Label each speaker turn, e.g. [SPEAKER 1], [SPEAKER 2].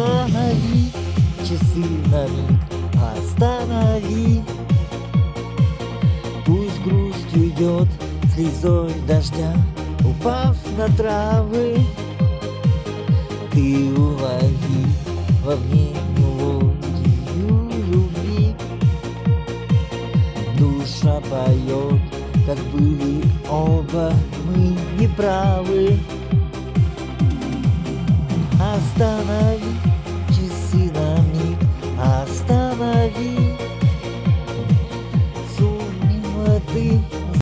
[SPEAKER 1] Останови часы на миг, останови. Пусть грусть уйдет слезой дождя, упав на травы. Ты улови во мне мелодию любви. Душа поет, как были оба мы неправы. Останови